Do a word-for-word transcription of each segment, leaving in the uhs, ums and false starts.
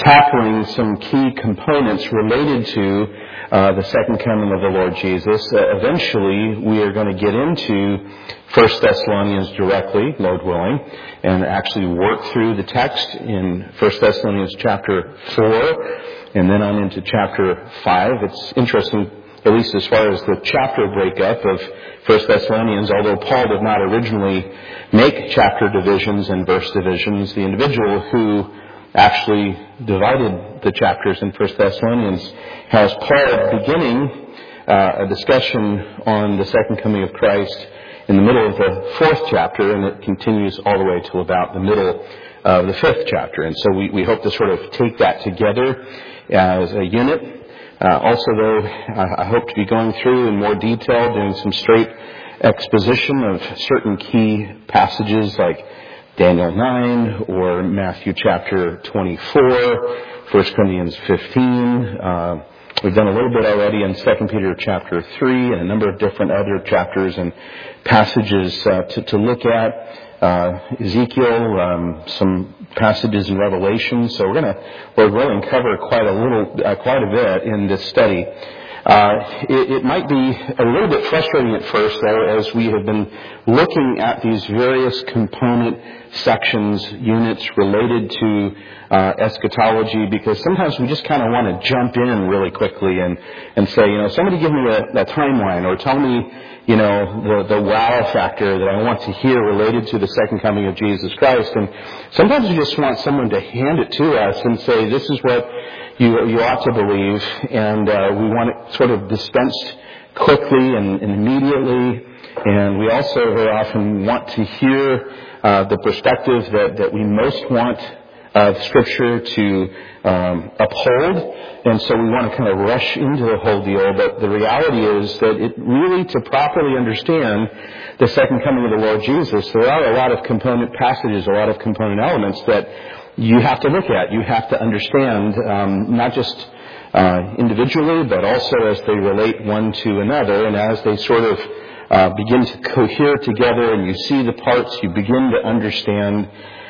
tackling some key components related to uh, the second coming of the Lord Jesus. Uh, eventually, we are going to get into First Thessalonians directly, Lord willing, and actually work through the text in First Thessalonians chapter four, and then on into chapter five. It's interesting, at least as far as the chapter breakup of First Thessalonians, although Paul did not originally make chapter divisions and verse divisions, the individual who actually divided the chapters in First Thessalonians has Paul beginning uh, a discussion on the second coming of Christ in the middle of the fourth chapter, and it continues all the way till about the middle of the fifth chapter. And so we, we hope to sort of take that together as a unit. Uh, also, though, I, I hope to be going through in more detail, doing some straight exposition of certain key passages like Daniel nine or Matthew chapter twenty-four, First Corinthians fifteen. Uh, we've done a little bit already in Second Peter chapter three and a number of different other chapters and passages uh, to, to look at. Uh, Ezekiel, um, some passages in Revelation. So we're going to, Lord willing, cover quite a little, uh, quite a bit in this study. Uh, it, it might be a little bit frustrating at first, though, as we have been looking at these various component sections, units related to uh, eschatology, because sometimes we just kind of want to jump in really quickly and, and say, you know, somebody give me a, a timeline, or tell me, you know, the, the wow factor that I want to hear related to the second coming of Jesus Christ. And sometimes we just want someone to hand it to us and say, this is what you, you ought to believe, and uh, we want it sort of dispensed quickly and, and immediately. And we also very often want to hear uh, the perspective that, that we most want of Scripture to um, uphold, and so we want to kind of rush into the whole deal. But the reality is that it really, to properly understand the second coming of the Lord Jesus, there are a lot of component passages, a lot of component elements that you have to look at. You have to understand, um, not just uh, individually, but also as they relate one to another, and as they sort of uh, begin to cohere together, and you see the parts, you begin to understand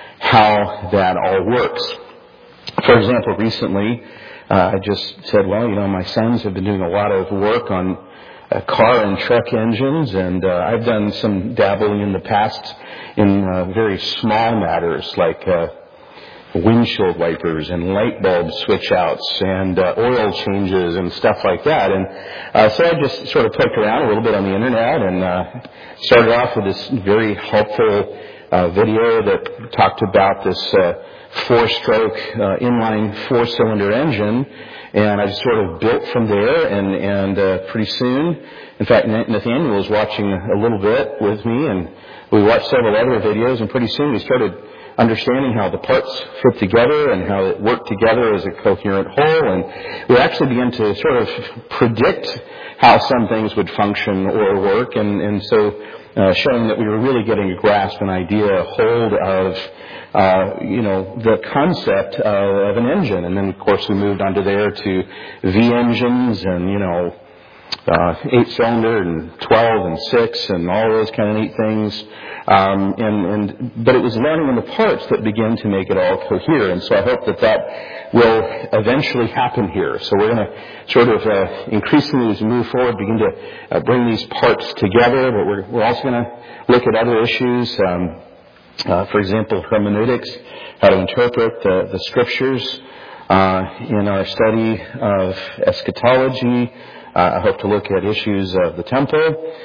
how that all works. For example, recently, uh, I just said, well, you know, my sons have been doing a lot of work on uh, car and truck engines, and uh, I've done some dabbling in the past in uh, very small matters like uh, windshield wipers and light bulb switch outs and uh, oil changes and stuff like that. And uh, so I just sort of poked around a little bit on the internet and uh, started off with this very helpful Uh, video that talked about this uh, four-stroke uh, inline four-cylinder engine, and I just sort of built from there. And and uh, pretty soon, in fact, Nathaniel was watching a little bit with me, and we watched several other videos. And pretty soon, we started understanding how the parts fit together and how it worked together as a coherent whole. And we actually began to sort of predict how some things would function or work, and and so. Uh, showing that we were really getting a grasp, an idea, a hold of, uh, you know, the concept of, of an engine. And then, of course, we moved on to there to V engines and, you know, uh, eight-cylinder and twelve and six and all those kind of neat things. Um, and, and but it was learning in the parts that began to make it all cohere. And so I hope that that will eventually happen here. So we're going to sort of uh, increasingly, as we move forward, begin to uh, bring these parts together. But we're, we're also going to look at other issues. Um, uh, for example, hermeneutics, how to interpret the, the Scriptures uh, in our study of eschatology. Uh, I hope to look at issues of the temple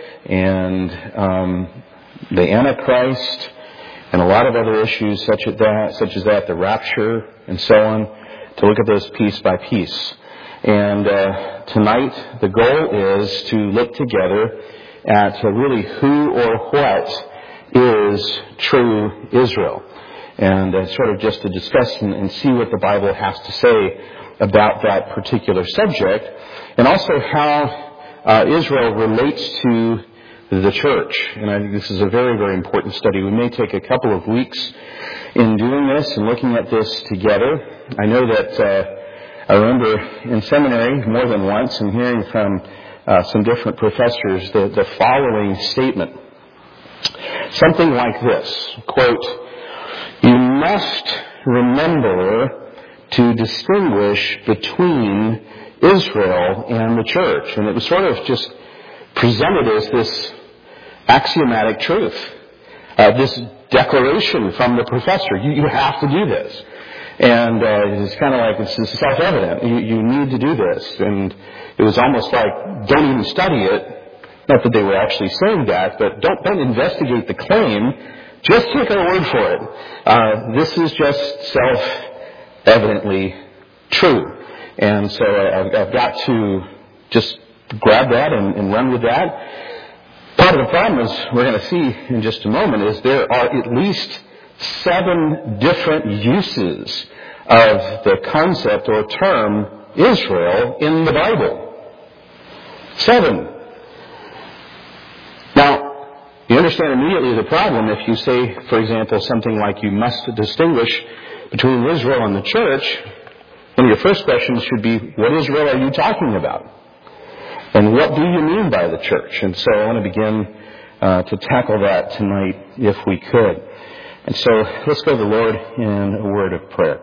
and um, the Antichrist, and a lot of other issues such as that, such as that, the rapture, and so on, to look at those piece by piece. And uh, tonight, the goal is to look together at uh, really who or what is true Israel, and uh, sort of just to discuss and, and see what the Bible has to say about that particular subject, and also how uh, Israel relates to the church. And I think this is a very, very important study. We may take a couple of weeks in doing this and looking at this together. I know that uh, I remember in seminary more than once and hearing from uh, some different professors the, the following statement. Something like this, quote, "You must remember to distinguish between Israel and the church. And it was sort of just presented as this axiomatic truth, uh, this declaration from the professor. You, you have to do this. And uh, it's kind of like it's, it's self-evident. You, you need to do this. And it was almost like, don't even study it. Not that they were actually saying that, but don't, don't investigate the claim. Just take our word for it. Uh, this is just self-evidently true. And so I've, I've got to just grab that and, and run with that. Part of the problem, as we're going to see in just a moment, is there are at least seven different uses of the concept or term Israel in the Bible. Seven. Now, you understand immediately the problem if you say, for example, something like you must distinguish between Israel and the church. One of your first questions should be, what Israel are you talking about? And what do you mean by the church? And so I want to begin uh, to tackle that tonight if we could. And so let's go to the Lord in a word of prayer.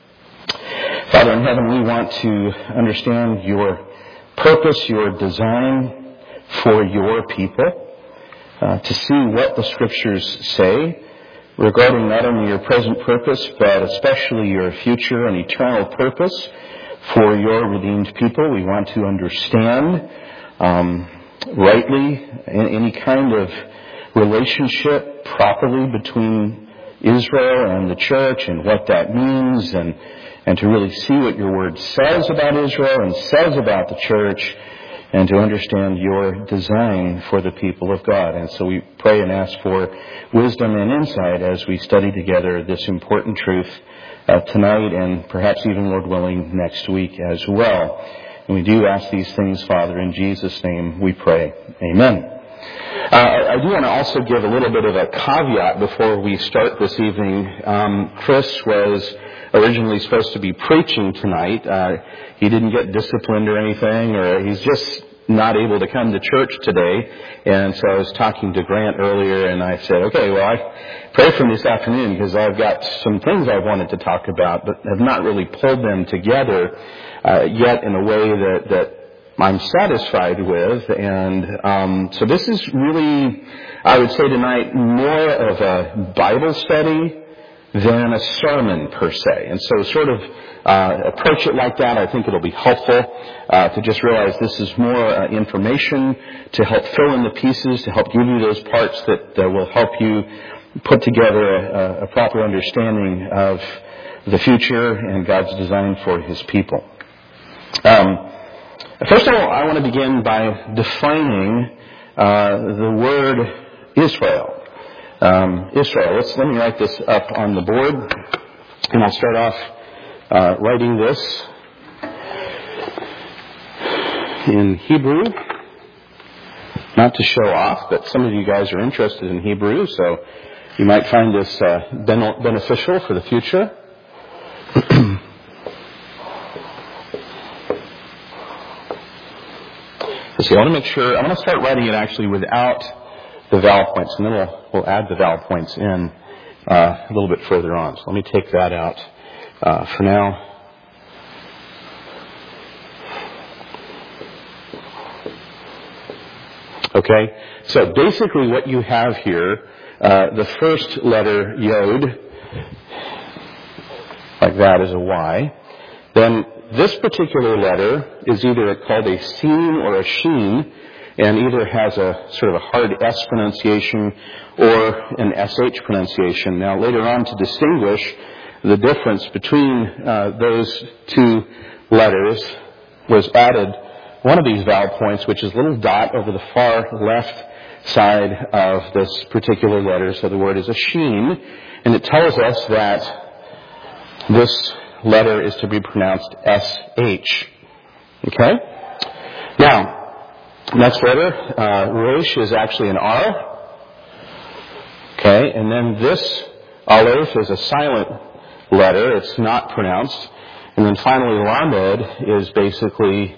Father in heaven, we want to understand your purpose, your design for your people, uh, to see what the Scriptures say regarding not only your present purpose, but especially your future and eternal purpose for your redeemed people. We want to understand um, rightly any kind of relationship properly between Israel and the church and what that means, and, and to really see what your word says about Israel and says about the church, and to understand your design for the people of God. And so we pray and ask for wisdom and insight as we study together this important truth uh, tonight and perhaps even, Lord willing, next week as well. And we do ask these things, Father, in Jesus' name we pray. Amen. Uh, I do want to also give a little bit of a caveat before we start this evening. Um, Chris was originally supposed to be preaching tonight. Uh, he didn't get disciplined or anything, or he's just not able to come to church today. And so I was talking to Grant earlier, and I said, okay, well, I pray for him this afternoon because I've got some things I wanted to talk about, but have not really pulled them together uh, yet in a way that, that I'm satisfied with. And um, so this is really, I would say tonight, more of a Bible study than a sermon per se. And so sort of uh, approach it like that. I think it'll be helpful uh, to just realize this is more uh, information to help fill in the pieces, to help give you those parts that uh, will help you put together a, a proper understanding of the future and God's design for His people. Um, first of all, I want to begin by defining uh, the word Israel. Um, Israel. Let's, let me write this up on the board, and I'll start off uh, writing this in Hebrew. Not to show off, but some of you guys are interested in Hebrew, so you might find this uh, ben- beneficial for the future. Let's see, I want to make sure, I want to start writing it actually without the vowel points, and then we'll, we'll add the vowel points in uh, a little bit further on. So let me take that out uh, for now. Okay, so basically what you have here, uh, the first letter, Yod, like that is a Y. Then this particular letter is either called a Sin or a Shin, and either has a sort of a hard S pronunciation or an S H pronunciation. Now, later on, to distinguish the difference between uh, those two letters, was added one of these vowel points, which is a little dot over the far left side of this particular letter. So the word is a Shin, and it tells us that this letter is to be pronounced S H. Okay? Now, next letter, uh, Rosh, is actually an R. Okay, and then this Aleph is a silent letter. It's not pronounced. And then finally, Lamed is basically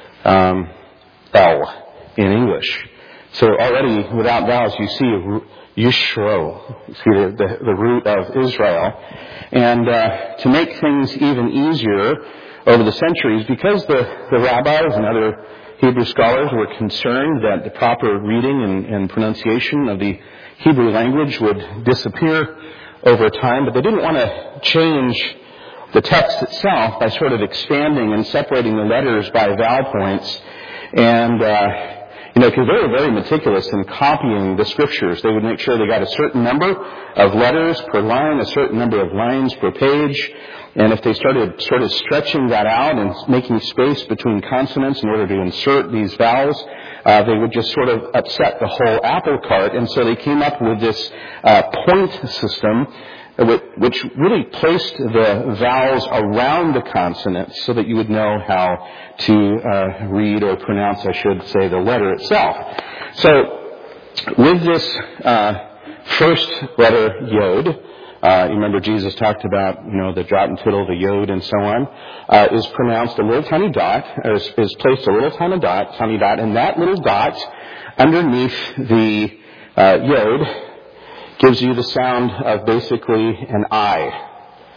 um, L in English. So already, without vowels, you see Yishro, see the, the, the root of Israel. And uh, to make things even easier over the centuries, because the, the rabbis and other Hebrew scholars were concerned that the proper reading and, and pronunciation of the Hebrew language would disappear over time, but they didn't want to change the text itself by sort of expanding and separating the letters by vowel points. And, uh, you know, because they were very meticulous in copying the scriptures. They would make sure they got a certain number of letters per line, a certain number of lines per page. And if they started sort of stretching that out and making space between consonants in order to insert these vowels, uh, they would just sort of upset the whole apple cart. And so they came up with this uh, point system, which really placed the vowels around the consonants so that you would know how to uh, read or pronounce, I should say, the letter itself. So with this uh, first letter, Yod, uh, you remember Jesus talked about, you know, the jot and tittle, the Yod, and so on, uh, is pronounced a little tiny dot, is, is placed a little tiny dot, tiny dot, and that little dot underneath the uh, Yod gives you the sound of basically an I.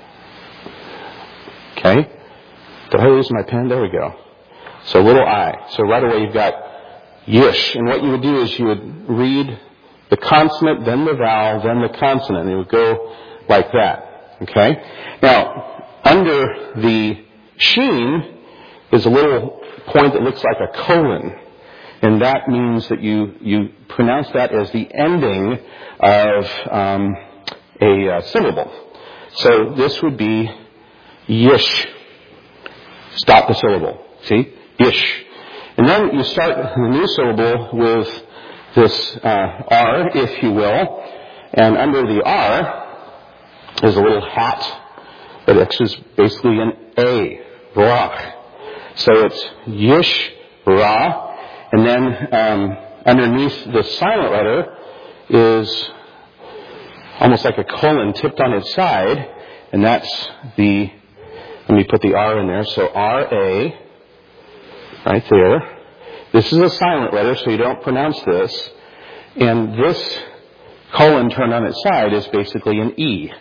Okay? Did I lose my pen? There we go. So little I. So right away you've got Yish. And what you would do is you would read the consonant, then the vowel, then the consonant. And it would go like that. Okay? Now, under the sheen is a little point that looks like a colon. And that means that you, you pronounce that as the ending of um, a uh, syllable. So this would be Yish. Stop the syllable. See? Yish. And then you start the new syllable with this uh, R, if you will. And under the R is a little hat that is basically an A. Rach. So it's Yish, Ra. And then um, underneath the silent letter is almost like a colon tipped on its side, and that's the, let me put the R in there, so R A, right there. This is a silent letter, so you don't pronounce this. And this colon turned on its side is basically an E.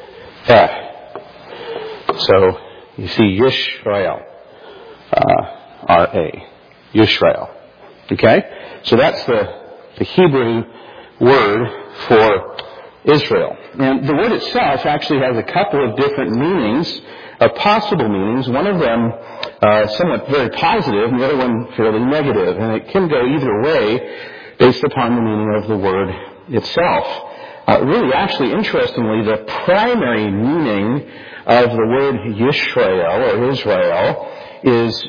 Eh. So you see Yishrael, uh, R A, Yishrael. Okay? So that's the, the Hebrew word for Israel. And the word itself actually has a couple of different meanings, of possible meanings. One of them uh, somewhat very positive, and the other one fairly negative. And it can go either way based upon the meaning of the word itself. Uh, really, actually, interestingly, the primary meaning of the word Yisrael, or Israel, is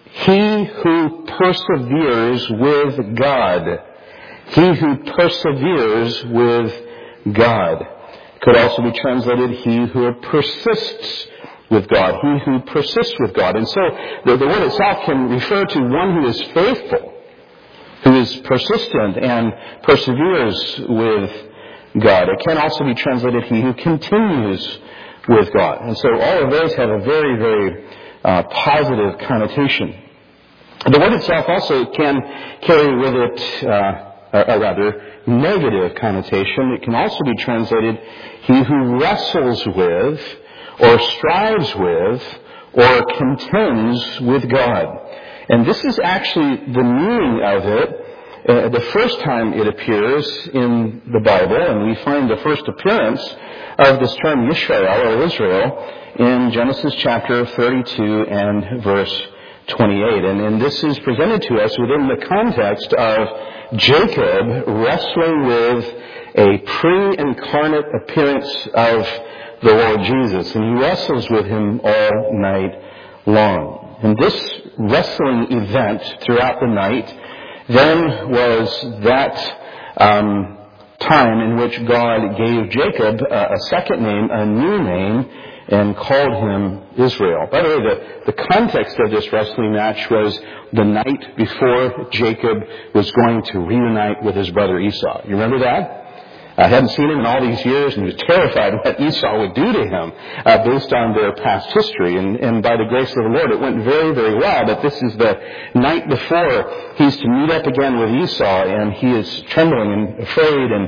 he who perseveres with God. He who perseveres with God. Could also be translated, he who persists with God. He who persists with God. And so the, the word itself can refer to one who is faithful, who is persistent and perseveres with God. It can also be translated, he who continues with God. And so all of those have a very, very uh, positive connotation. The word itself also can carry with it, uh, or rather, negative connotation. It can also be translated, he who wrestles with, or strives with, or contends with God. And this is actually the meaning of it. Uh, the first time it appears in the Bible, and we find the first appearance of this term Yisrael, or Israel, in Genesis chapter thirty-two and verse twenty-eight. And, and this is presented to us within the context of Jacob wrestling with a pre-incarnate appearance of the Lord Jesus. And he wrestles with him all night long. And this wrestling event throughout the night then was that um, time in which God gave Jacob uh, a second name, a new name, and called him Israel. By the way, the, the context of this wrestling match was the night before Jacob was going to reunite with his brother Esau. You remember that? I hadn't seen him in all these years, and he was terrified what Esau would do to him uh, based on their past history. And, and by the grace of the Lord, it went very, very well. But this is the night before he's to meet up again with Esau, and he is trembling and afraid and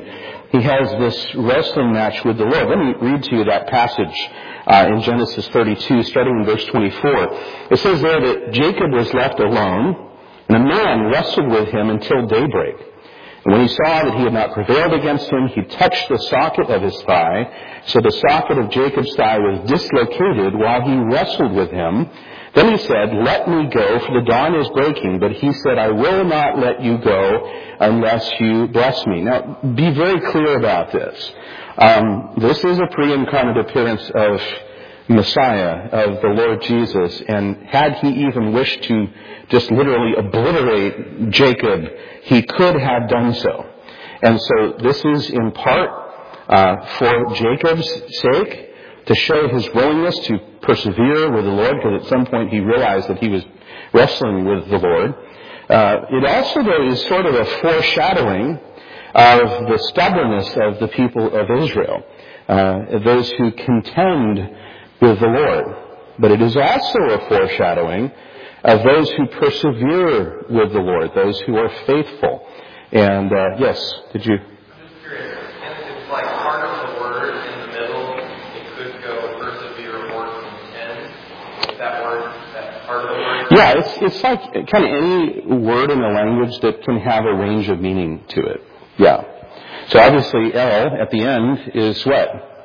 he has this wrestling match with the Lord. Let me read to you that passage uh, in Genesis thirty-two, starting in verse twenty-four. It says there that Jacob was left alone, and a man wrestled with him until daybreak. And when he saw that he had not prevailed against him, he touched the socket of his thigh. So the socket of Jacob's thigh was dislocated while he wrestled with him. Then he said, "Let me go, for the dawn is breaking." But he said, "I will not let you go unless you bless me." Now, be very clear about this. Um, this is a pre-incarnate appearance of Messiah, of the Lord Jesus. And had he even wished to just literally obliterate Jacob, he could have done so. And so this is in part uh, for Jacob's sake, to show his willingness to persevere with the Lord, because at some point he realized that he was wrestling with the Lord. Uh, it also, though, is sort of a foreshadowing of the stubbornness of the people of Israel, uh, those who contend with the Lord. But it is also a foreshadowing of those who persevere with the Lord, those who are faithful. And, uh, yes, did you? I'm just curious. It's like part of the word in the middle. It could go persevere or contend. Is that word, that part of the word? Yeah, it's it's like kind of any word in the language that can have a range of meaning to it. Yeah. So obviously El at the end is what?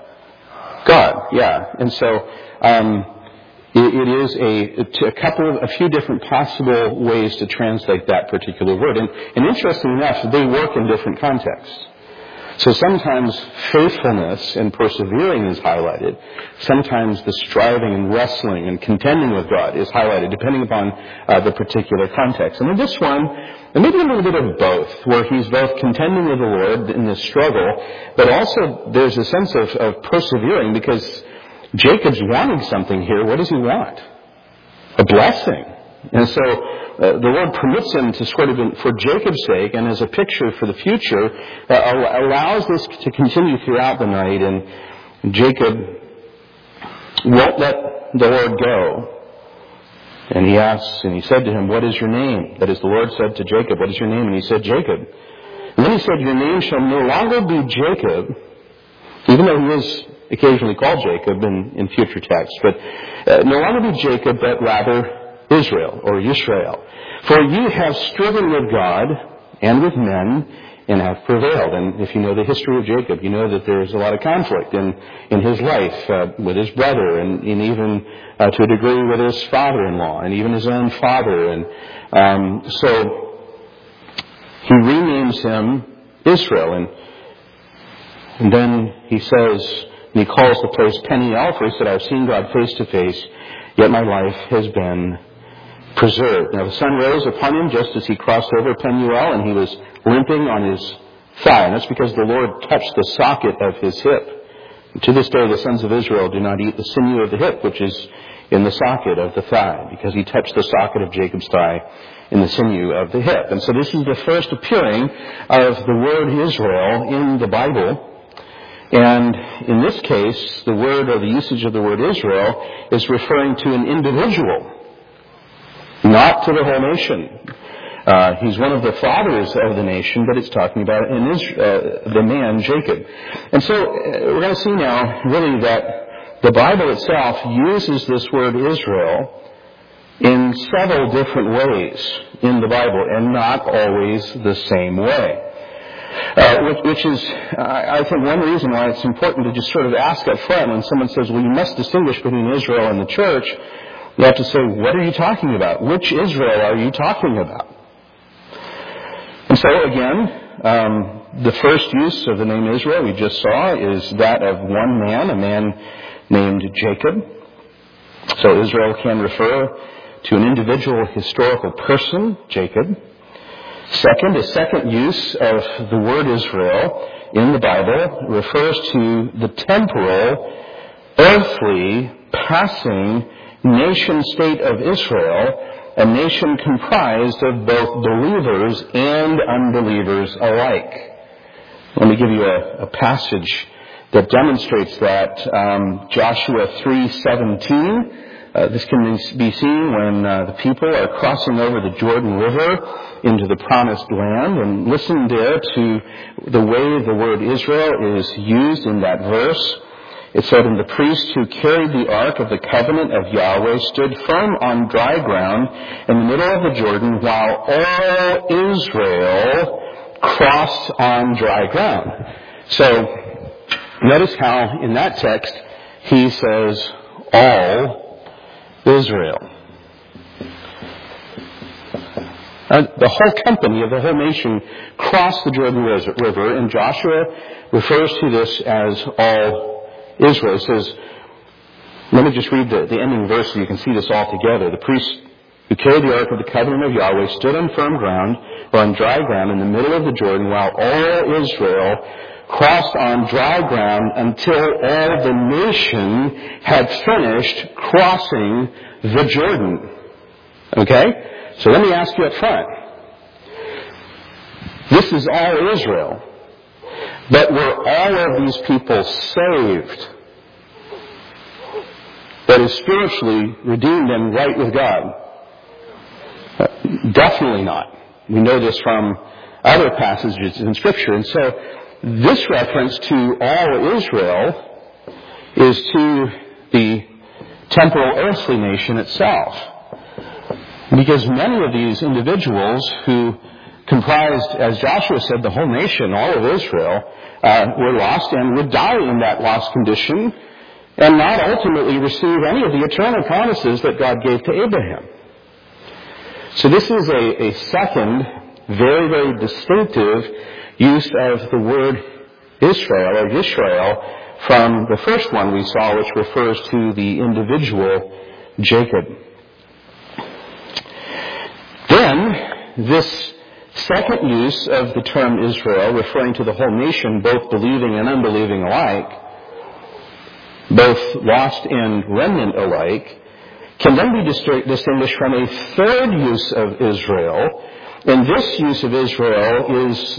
God. Yeah. And so um, it, it is a, a couple of, a few different possible ways to translate that particular word. And, and interesting enough, they work in different contexts. So sometimes faithfulness and persevering is highlighted. Sometimes the striving and wrestling and contending with God is highlighted, depending upon uh, the particular context. And in this one, there may be a little bit of both, where he's both contending with the Lord in this struggle, but also there's a sense of, of persevering, because Jacob's wanting something here. What does he want? A blessing. And so uh, the Lord permits him to sort of, for Jacob's sake and as a picture for the future, uh, allows this to continue throughout the night. And Jacob won't let the Lord go. And he asks, and he said to him, "What is your name?" That is, the Lord said to Jacob, "What is your name?" And he said, "Jacob." And then he said, "Your name shall no longer be Jacob," even though he is occasionally called Jacob in, in future texts, but uh, no longer be Jacob, but rather Israel, or Yisrael. "For you have striven with God and with men and have prevailed." And if you know the history of Jacob, you know that there's a lot of conflict in, in his life uh, with his brother, and, and even uh, to a degree with his father-in-law, and even his own father. And um, so he renames him Israel. And, and then he says, and he calls the place Peniel, for he said, "I've seen God face to face, yet my life has been preserved." Now the sun rose upon him just as he crossed over Peniel, and he was limping on his thigh. And that's because the Lord touched the socket of his hip. And to this day, the sons of Israel do not eat the sinew of the hip, which is in the socket of the thigh, because he touched the socket of Jacob's thigh in the sinew of the hip. And so this is the first appearing of the word Israel in the Bible. And in this case, the word, or the usage of the word Israel, is referring to an individual, not to the whole nation. Uh, he's one of the fathers of the nation, but it's talking about an Israel, uh, the man Jacob. And so uh, we're going to see now, really, that the Bible itself uses this word Israel in several different ways in the Bible, and not always the same way. Uh, which, which is, uh, I think, one reason why it's important to just sort of ask up front when someone says, well, you must distinguish between Israel and the church. You have to say, what are you talking about? Which Israel are you talking about? And so, again, um, the first use of the name Israel we just saw is that of one man, a man named Jacob. So Israel can refer to an individual historical person, Jacob. Second, a second use of the word Israel in the Bible refers to the temporal, earthly, passing nation-state of Israel, a nation comprised of both believers and unbelievers alike. Let me give you a, a passage that demonstrates that. Um, Joshua three seventeen, Uh, this can be seen when uh, the people are crossing over the Jordan River into the Promised Land. And listen there to the way the word Israel is used in that verse. It said, "And the priest who carried the ark of the covenant of Yahweh stood firm on dry ground in the middle of the Jordan, while all Israel crossed on dry ground." So, notice how in that text he says, all Israel. Uh, the whole company of the whole nation crossed the Jordan River, and Joshua refers to this as all Israel. It says, let me just read the, the ending verse so you can see this all together. "The priest who carried the ark of the covenant of Yahweh stood on firm ground, or on dry ground, in the middle of the Jordan, while all Israel crossed on dry ground until all the nation had finished crossing the Jordan." Okay? So let me ask you up front. This is all Israel. But were all of these people saved? That is, spiritually redeemed and right with God? Uh, definitely not. We know this from other passages in Scripture. And so this reference to all Israel is to the temporal earthly nation itself. Because many of these individuals who comprised, as Joshua said, the whole nation, all of Israel, uh, were lost and would die in that lost condition and not ultimately receive any of the eternal promises that God gave to Abraham. So this is a, a second, very, very distinctive use of the word Israel or Yisrael from the first one we saw, which refers to the individual Jacob. Then, this second use of the term Israel, referring to the whole nation, both believing and unbelieving alike, both lost and remnant alike, can then be distinguished from a third use of Israel. And this use of Israel is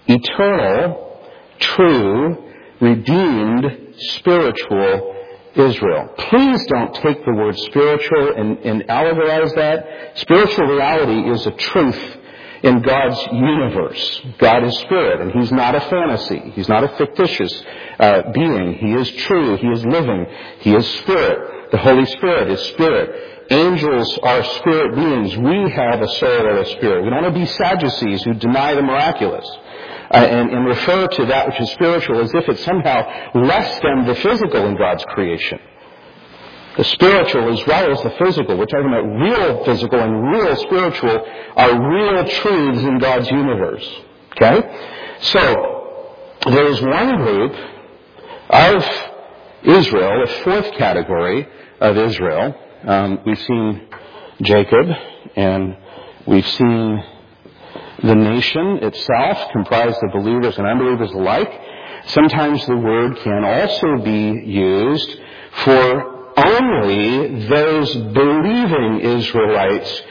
eternal, true, redeemed, spiritual Israel. Please don't take the word spiritual and, and allegorize that. Spiritual reality is a truth in God's universe. God is spirit, and He's not a fantasy. He's not a fictitious uh, being. He is true. He is living. He is spirit. The Holy Spirit is spirit. Angels are spirit beings. We have a soul or a spirit. We don't want to be Sadducees who deny the miraculous uh, and, and refer to that which is spiritual as if it's somehow less than the physical in God's creation. The spiritual as well as the physical. We're talking about real physical and real spiritual are real truths in God's universe. Okay? So, there is one group of Israel, a fourth category of Israel. Um, we've seen Jacob, and we've seen the nation itself, comprised of believers and unbelievers alike. Sometimes the word can also be used for only those believing Israelites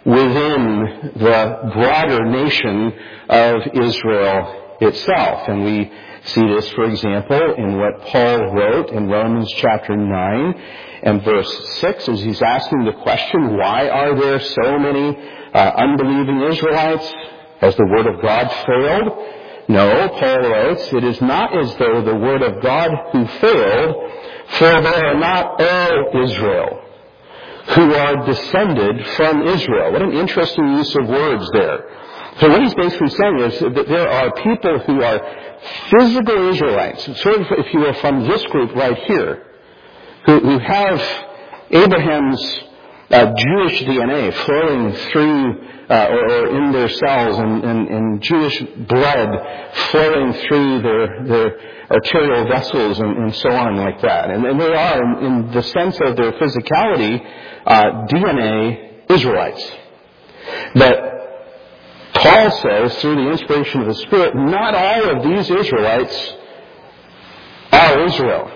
within the broader nation of Israel itself. And we see this, for example, in what Paul wrote in Romans chapter nine and verse six, as he's asking the question, why are there so many uh, unbelieving Israelites? Has the word of God failed? No, Paul writes, it is not as though the word of God who failed, for they are not all Israel who are descended from Israel. What an interesting use of words there. So what he's basically saying is that there are people who are physical Israelites, sort of, if you will, from this group right here, who, who have Abraham's uh, Jewish D N A flowing through uh, or, or in their cells, and, and, and Jewish blood flowing through their, their arterial vessels and, and so on like that. And, and they are, in the sense of their physicality, uh, D N A Israelites. But Paul says, through the inspiration of the Spirit, not all of these Israelites are Israel.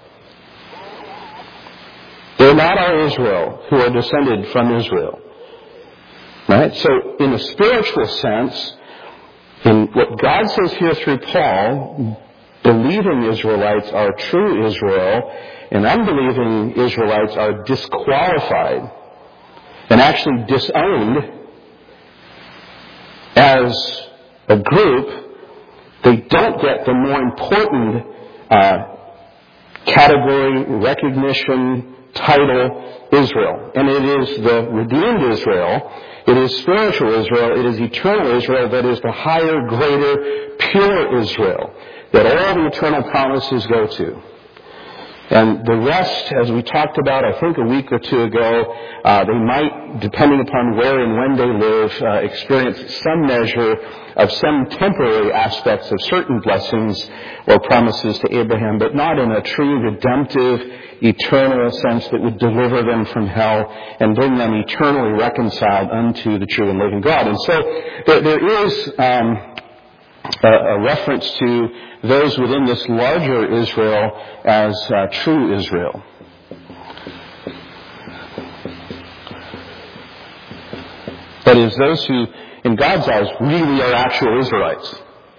They're not all Israel who are descended from Israel. Right? So, in a spiritual sense, in what God says here through Paul, believing Israelites are true Israel, and unbelieving Israelites are disqualified and actually disowned as a group. They don't get the more important uh, category, recognition, title, Israel. And it is the redeemed Israel, it is spiritual Israel, it is eternal Israel that is the higher, greater, pure Israel that all the eternal promises go to. And the rest, as we talked about, I think a week or two ago, uh, they might, depending upon where and when they live, uh, experience some measure of some temporary aspects of certain blessings or promises to Abraham, but not in a true redemptive, eternal sense that would deliver them from hell and bring them eternally reconciled unto the true and living God. And so there, there is um, a, a reference to those within this larger Israel as uh, true Israel. That is, those who, in God's eyes, really are actual Israelites.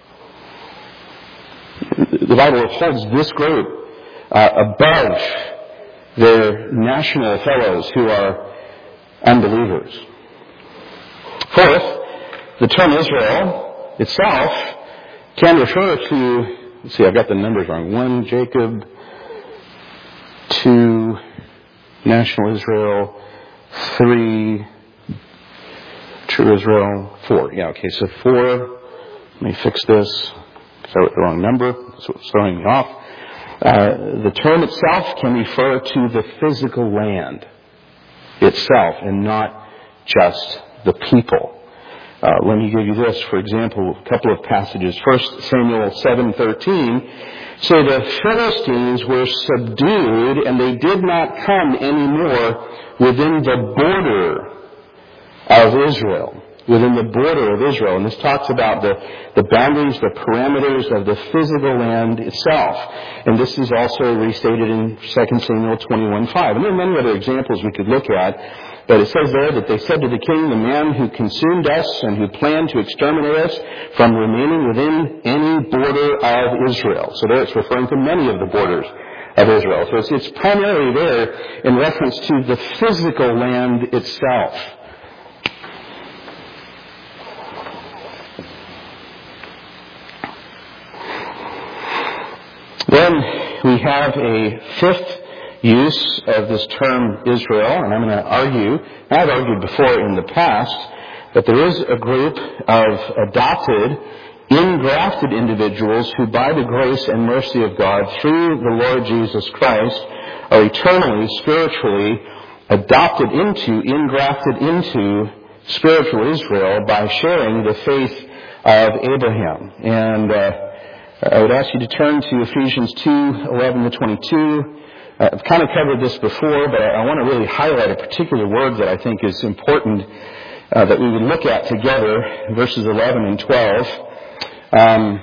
The Bible holds this group uh, above their national fellows who are unbelievers. Fourth, the term Israel itself can refer to, let's see, I've got the numbers wrong. One, Jacob. Two, national Israel. Three, true Israel. Four. Yeah, okay, so four. Let me fix this. I wrote the wrong number. That's what's throwing me off. Uh, the term itself can refer to the physical land itself and not just the people. Uh, let me give you this, for example, a couple of passages. First Samuel seven thirteen. So the Philistines were subdued, and they did not come any more within the border of Israel. Within the border of Israel. And this talks about the, the boundaries, the parameters of the physical land itself. And this is also restated in Second Samuel twenty-one five. And there are many other examples we could look at. But it says there that they said to the king, the man who consumed us and who planned to exterminate us from remaining within any border of Israel. So there it's referring to many of the borders of Israel. So it's, it's primarily there in reference to the physical land itself. Then we have a fifth use of this term Israel, and I'm going to argue, I've argued before in the past, that there is a group of adopted, engrafted individuals who by the grace and mercy of God through the Lord Jesus Christ are eternally, spiritually adopted into, engrafted into spiritual Israel by sharing the faith of Abraham. And uh, I would ask you to turn to Ephesians two eleven to twenty-two. Uh, I've kind of covered this before, but I, I want to really highlight a particular word that I think is important uh, that we would look at together, verses eleven and twelve. Um,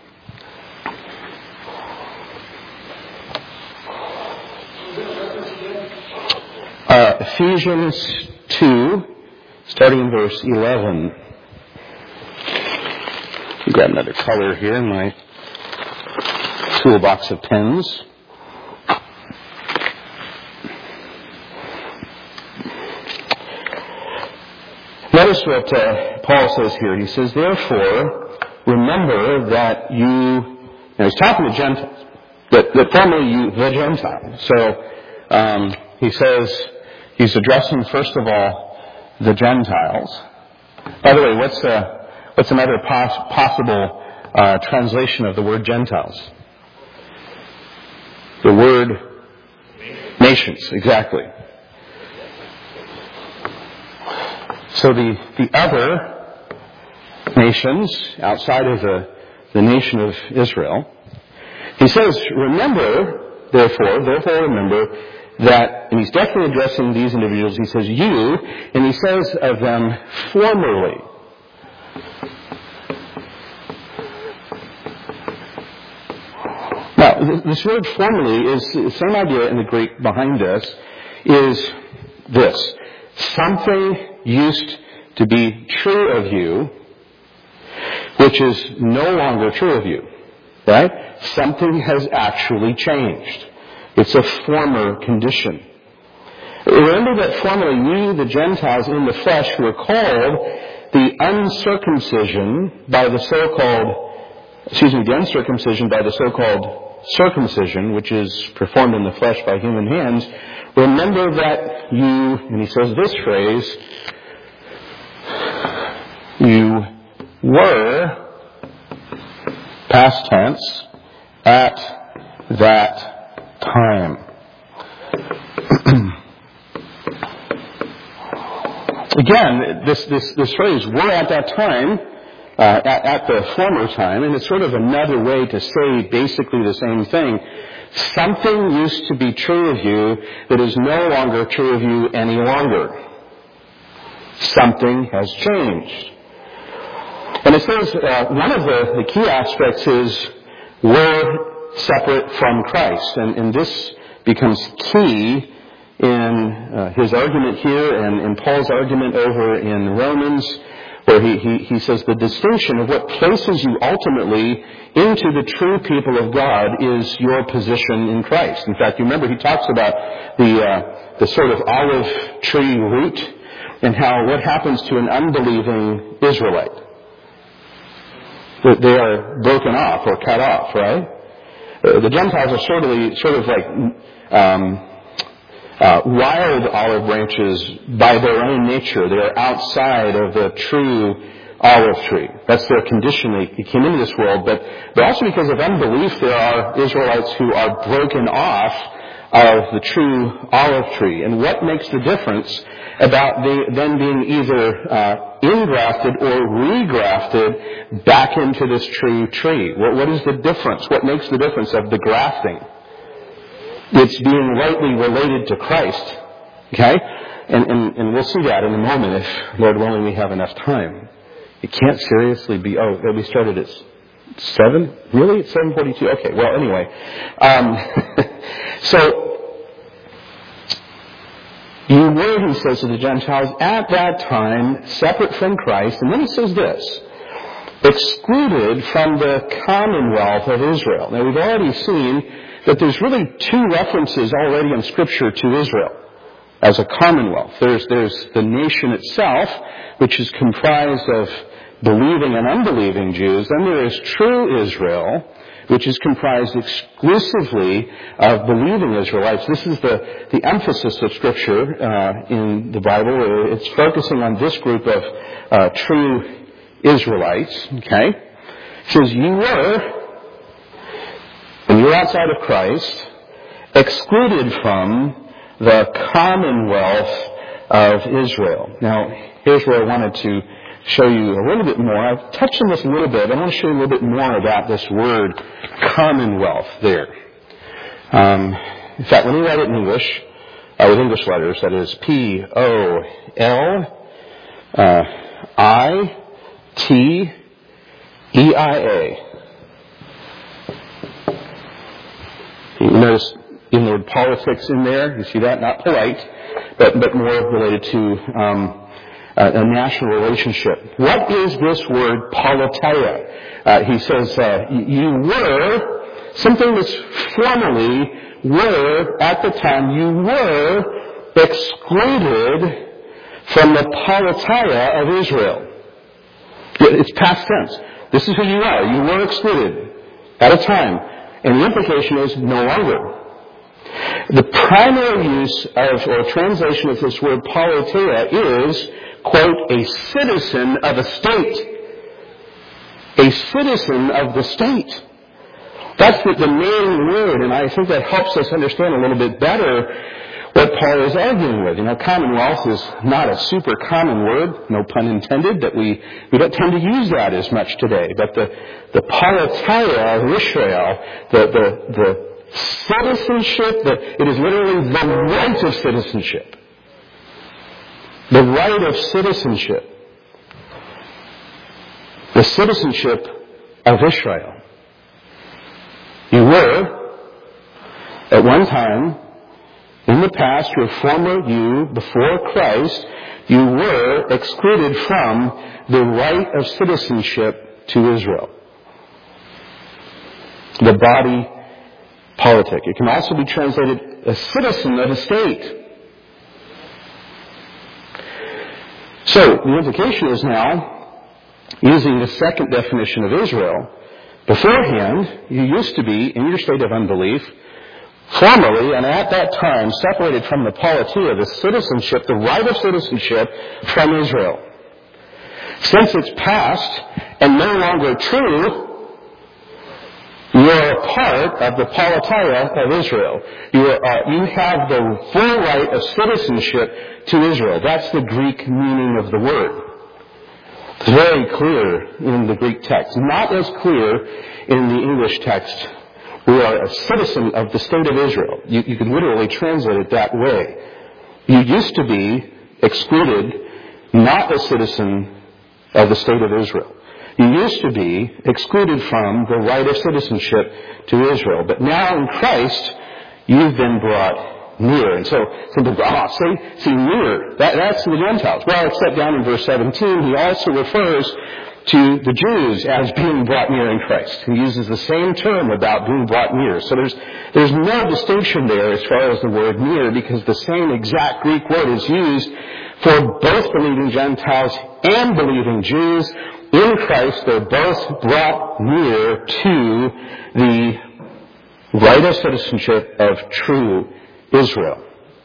uh, Ephesians two, starting in verse eleven. I'll grab another color here in my toolbox of pens. Notice what uh, Paul says here. He says, therefore, remember that you, now he's talking to Gentiles, that, that formerly you, the Gentiles. So um, he says, he's addressing first of all the Gentiles. By the way, what's uh, what's another pos- possible uh, translation of the word Gentiles? The word nations, exactly. So the, the other nations outside of the, the nation of Israel, he says, remember, therefore, therefore remember that, and he's definitely addressing these individuals, he says you, and he says of them formerly. Now, this word formerly is the same idea in the Greek behind this, is this. Something used to be true of you, which is no longer true of you. Right? something has actually changed. It's a former condition. Remember that formerly we, the Gentiles in the flesh, were called the uncircumcision by the so-called, excuse me, the uncircumcision by the so-called circumcision, which is performed in the flesh by human hands. Remember that you, and he says this phrase, you were, past tense, at that time. Again, this, this, this phrase, were at that time, uh, at, at the former time, and it's sort of another way to say basically the same thing. Something used to be true of you that is no longer true of you any longer. Something has changed. And it says uh, one of the, the key aspects is we're separate from Christ. And, and this becomes key in uh, his argument here and in Paul's argument over in Romans, where he, he, he says the distinction of what places you ultimately into the true people of God is your position in Christ. In fact, you remember he talks about the uh, the sort of olive tree root and how what happens to an unbelieving Israelite. They are broken off or cut off, right? Uh, the Gentiles are sort of, sort of like um, uh, wild olive branches by their own nature. They are outside of the true olive tree. That's their condition. They came into this world, but, but also because of unbelief, there are Israelites who are broken off of the true olive tree. And what makes the difference about the, them being either uh, ingrafted or regrafted back into this true tree? What, what is the difference? What makes the difference of the grafting? It's being rightly related to Christ. Okay? And, and, and we'll see that in a moment if, Lord willing, we have enough time. It can't seriously be, oh, we started at seven? Really? It's seven forty-two? Okay, well, anyway. Um, so, you were, he says to the Gentiles, at that time, separate from Christ. And then he says this, excluded from the commonwealth of Israel. Now, we've already seen that there's really two references already in Scripture to Israel as a commonwealth. There's, there's the nation itself, which is comprised of believing and unbelieving Jews. Then there is true Israel, which is comprised exclusively of believing Israelites. This is the, the emphasis of Scripture uh, in the Bible. It's focusing on this group of uh, true Israelites. Okay? It says, you were, when you were outside of Christ, excluded from the commonwealth of Israel. Now, here's where I wanted to show you a little bit more. I've touched on this a little bit. I want to show you a little bit more about this word commonwealth there. Um, in fact, let me write it in English, uh, with English letters. That is P O L I T E I A. You notice even the word politics in there. You see that? Not polite, but, but more related to um, a, a national relationship. What is this word politeia? Uh, he says, uh, you were something that's formerly were, at the time, you were excluded from the politeia of Israel. It's past tense. This is who you are. You were excluded at a time. And the implication is no longer. The primary use of, or translation of this word politeia is, quote, a citizen of a state. A citizen of the state. That's the, the main word, and I think that helps us understand a little bit better what Paul is arguing with. You know, commonwealth is not a super common word, no pun intended, that we, we don't tend to use that as much today. But the, the politeia of Israel, the, the, the citizenship, the, it is literally the right of citizenship. The right of citizenship. The citizenship of Israel. You were, at one time, in the past, your former you, before Christ, you were excluded from the right of citizenship to Israel. The body politic. It can also be translated a citizen of a state. So, the implication is now, using the second definition of Israel, beforehand, you used to be in your state of unbelief, formally and at that time separated from the politeia, the citizenship, the right of citizenship from Israel. Since it's past and no longer true, you are a part of the politeia of Israel. You, are, uh, you have the full right of citizenship to Israel. That's the Greek meaning of the word. It's very clear in the Greek text. Not as clear in the English text. We are a citizen of the state of Israel. You, you can literally translate it that way. You used to be excluded, not a citizen of the state of Israel. You used to be excluded from the right of citizenship to Israel. But now in Christ, you've been brought near. And so some people go, oh, see, see near, that, that's the Gentiles. Well, except down in verse seventeen, he also refers to the Jews as being brought near in Christ. He uses the same term about being brought near. So there's there's no distinction there as far as the word near, because the same exact Greek word is used for both believing Gentiles and believing Jews. In Christ, they're both brought near to the right of citizenship of true Israel.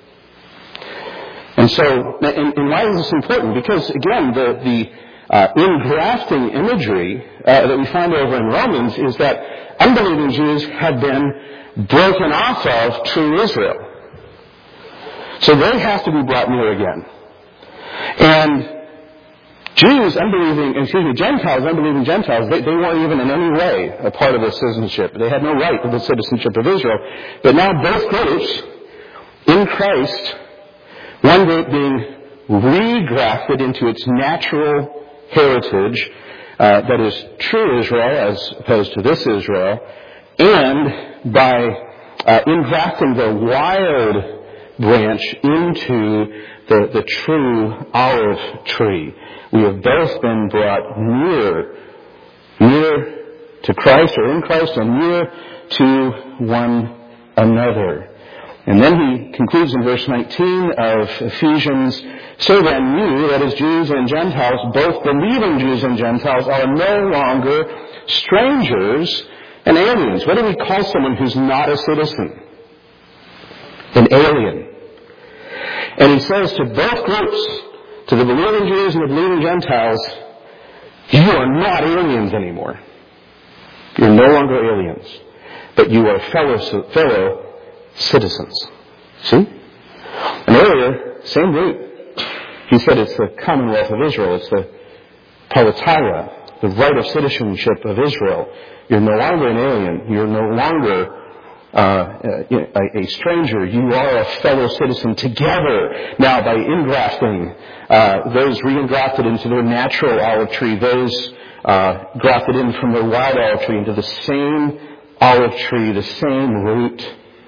And so, and, and why is this important? Because, again, the, the uh, ingrafting imagery uh, that we find over in Romans is that unbelieving Jews have been broken off of true Israel. So they have to be brought near again. And Jews, unbelieving, excuse me, Gentiles, unbelieving Gentiles, they, they weren't even in any way a part of the citizenship. They had no right to the citizenship of Israel. But now both groups, in Christ, one group being regrafted into its natural heritage, uh, that is true Israel as opposed to this Israel, and by uh, engrafting the wild branch into the, the true olive tree. We have both been brought near, near to Christ or in Christ and near to one another. And then he concludes in verse nineteen of Ephesians, so then you, that is Jews and Gentiles, both believing Jews and Gentiles, are no longer strangers and aliens. What do we call someone who's not a citizen? An alien. And he says to both groups, to the believing Jews and the believing Gentiles, you are not aliens anymore. You're no longer aliens, but you are fellow, fellow citizens. See? And earlier, same root. He said it's the Commonwealth of Israel. It's the politeia, the right of citizenship of Israel. You're no longer an alien. You're no longer Uh, a, a stranger. You are a fellow citizen together. Now, by ingrafting, uh, those re-engrafted into their natural olive tree, those uh, grafted in from their wild olive tree into the same olive tree, the same root.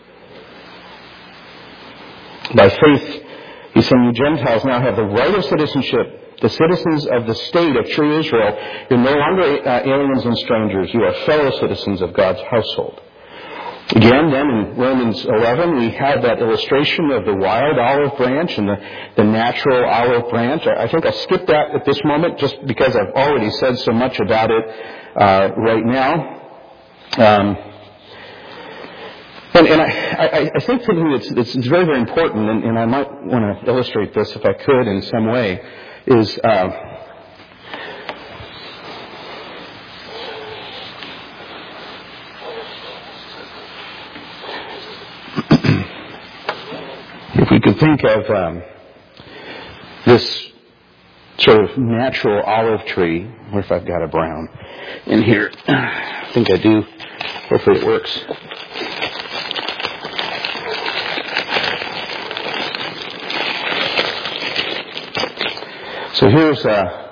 By faith, he's saying you Gentiles now have the right of citizenship, the citizens of the state of true Israel. You're no longer uh, aliens and strangers. You are fellow citizens of God's household. Again, then in Romans eleven, we have that illustration of the wild olive branch and the, the natural olive branch. I think I'll skip that at this moment just because I've already said so much about it uh, right now. Um, and and I, I, I think for me it's, it's, it's very, very important, and, and I might want to illustrate this if I could in some way, is... Uh, If we could think of um, this sort of natural olive tree, or if I've got a brown in here, I think I do. Hopefully it works. So here's, uh,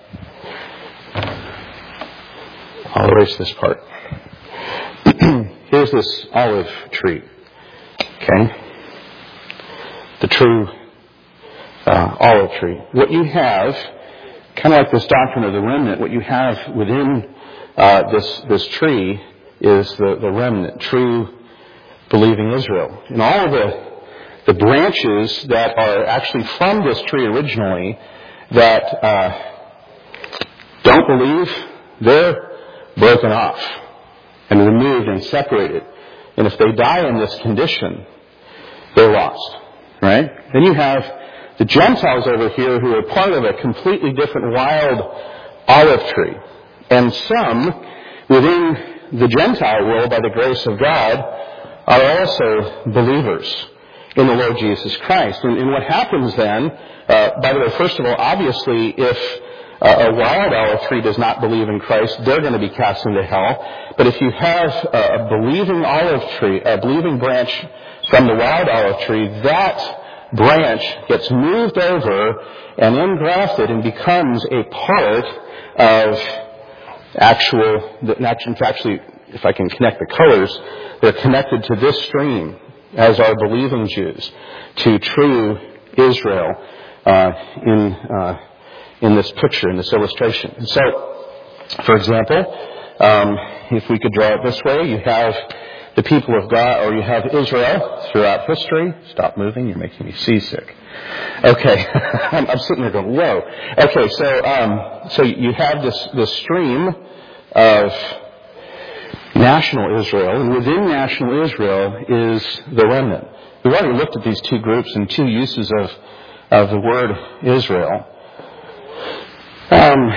I'll erase this part. Here's this olive tree, okay? The true uh, olive tree. What you have, kind of like this doctrine of the remnant, what you have within uh, this this tree is the, the remnant, true believing Israel. And all of the, the branches that are actually from this tree originally that uh, don't believe, they're broken off and removed and separated. And if they die in this condition, they're lost. Right? Then you have the Gentiles over here who are part of a completely different wild olive tree. And some within the Gentile world, by the grace of God, are also believers in the Lord Jesus Christ. And, and what happens then, uh, by the way, first of all, obviously, if uh, a wild olive tree does not believe in Christ, they're going to be cast into hell. But if you have a, a believing olive tree, a believing branch from the wild olive tree, that branch gets moved over and engrafted and becomes a part of actual, actually, if I can connect the colors, they're connected to this stream as our believing Jews, to true Israel uh, in uh, in this picture, in this illustration. So, for example, um, if we could draw it this way, you have the people of God, or you have Israel throughout history. Stop moving, you're making me seasick. Okay, I'm, I'm sitting there going, whoa. Okay, so um, so you have this this stream of national Israel, and within national Israel is the remnant. We've already looked at these two groups and two uses of of the word Israel. Um,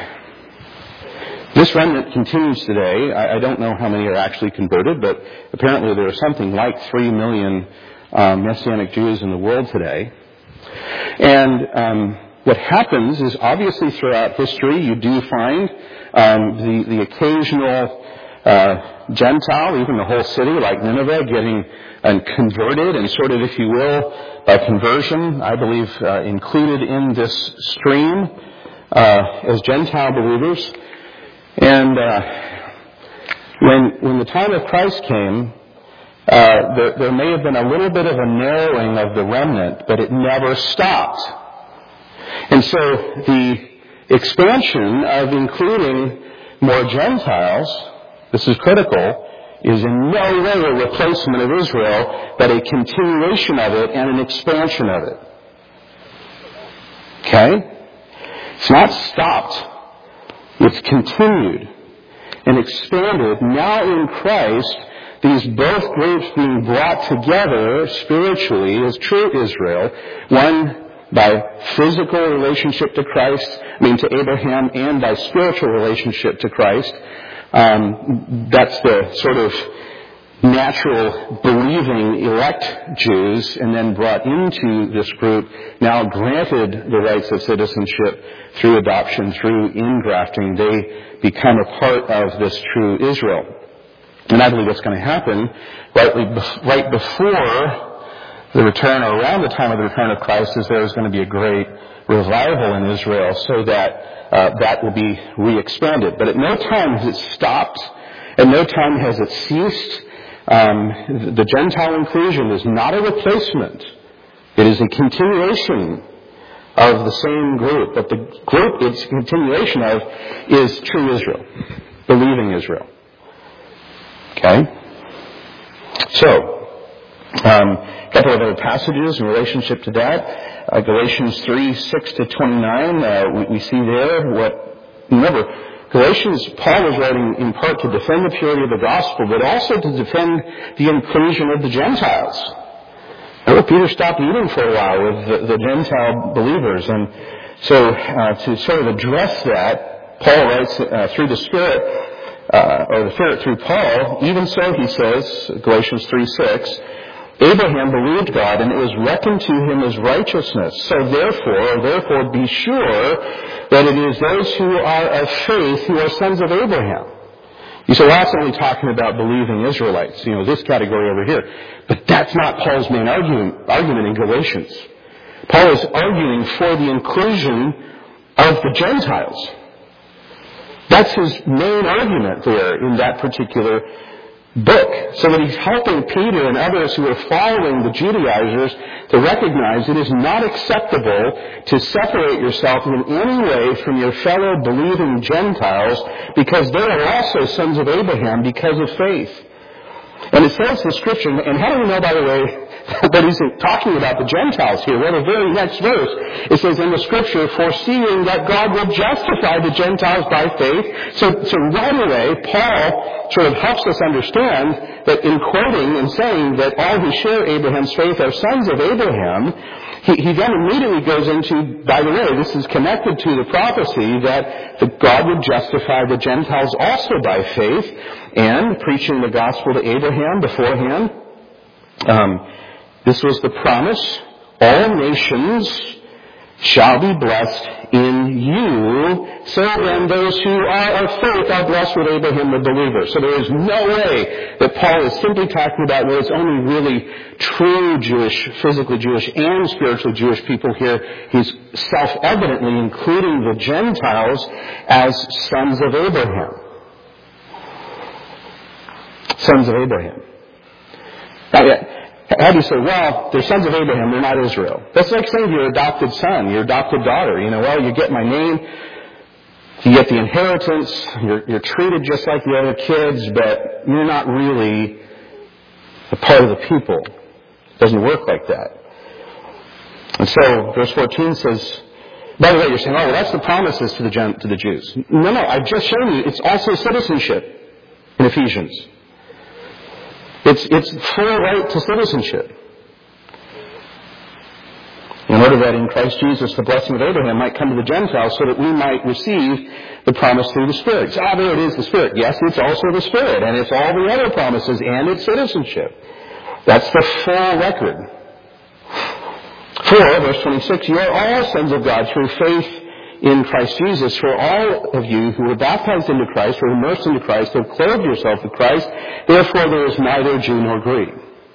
this remnant continues today. I, I don't know how many are actually converted, but apparently there are something like three million um, Messianic Jews in the world today. And um, what happens is, obviously throughout history, you do find um, the, the occasional uh, Gentile, even the whole city, like Nineveh, getting uh, converted, and sort of, if you will, by conversion, I believe, uh, included in this stream uh, as Gentile believers. And uh, when when the time of Christ came, uh, there, there may have been a little bit of a narrowing of the remnant, but it never stopped. And so the expansion of including more Gentiles, this is critical, is in no way a replacement of Israel, but a continuation of it and an expansion of it. Okay? It's not stopped. It's continued and expanded. Now in Christ, these both groups being brought together spiritually as true Israel, one by physical relationship to Christ, I mean to Abraham, and by spiritual relationship to Christ. Um, that's the sort of natural believing elect Jews, and then brought into this group, now granted the rights of citizenship through adoption, through ingrafting. They become a part of this true Israel. And I believe what's going to happen rightly, right before the return, or around the time of the return of Christ, is there is going to be a great revival in Israel, so that uh, that will be re-expanded. But at no time has it stopped. At no time has it ceased. Um, the Gentile inclusion is not a replacement. It is a continuation of the same group. But the group it's a continuation of is true Israel, believing Israel. Okay? So, um, a couple of other passages in relationship to that. Uh, Galatians three, six to twenty-nine, uh, we, we see there what, remember, Galatians, Paul was writing in part to defend the purity of the gospel, but also to defend the inclusion of the Gentiles. Remember, Peter stopped eating for a while with the, the Gentile believers, and so uh, to sort of address that, Paul writes uh, through the Spirit, Uh, or the Spirit through Paul, even so, he says, Galatians three six, Abraham believed God, and it was reckoned to him as righteousness. So therefore, therefore be sure that it is those who are of faith who are sons of Abraham. You say, well, that's only talking about believing Israelites, you know, this category over here. But that's not Paul's main argument, argument in Galatians. Paul is arguing for the inclusion of the Gentiles. That's his main argument there in that particular book, so that he's helping Peter and others who are following the Judaizers to recognize it is not acceptable to separate yourself in any way from your fellow believing Gentiles, because they are also sons of Abraham because of faith. And it says in the Scripture, and how do we know, by the way, that he's talking about the Gentiles here? Well, the very next verse, it says in the Scripture, foreseeing that God will justify the Gentiles by faith. So, so right away, Paul sort of helps us understand that in quoting and saying that all who share Abraham's faith are sons of Abraham, he, he then immediately goes into, by the way, this is connected to the prophecy that, that God would justify the Gentiles also by faith, and preaching the gospel to Abraham beforehand. Um, this was the promise. All nations shall be blessed in you. So then those who are of faith are blessed with Abraham the believer. So there is no way that Paul is simply talking about, well, it's only really true Jewish, physically Jewish and spiritually Jewish people here. He's self-evidently including the Gentiles as sons of Abraham. Sons of Abraham. Now, how do you say, well, they're sons of Abraham, they're not Israel? That's like saying your adopted son, your adopted daughter. You know, well, you get my name, you get the inheritance, you're, you're treated just like the other kids, but you're not really a part of the people. It doesn't work like that. And so, verse fourteen says, by the way, you're saying, oh, well, that's the promises to the, Gen- to the Jews. No, no, I've just shown you, it's also citizenship in Ephesians. It's, it's full right to citizenship. In order that in Christ Jesus the blessing of Abraham might come to the Gentiles, so that we might receive the promise through the Spirit. So, ah, there it is, the Spirit. Yes, it's also the Spirit, and it's all the other promises, and it's citizenship. That's the full record. For, verse twenty-six, you are all sons of God through faith in Christ Jesus. For all of you who were baptized into Christ, or immersed into Christ, have clothed yourself with Christ. Therefore there is neither Jew nor Greek.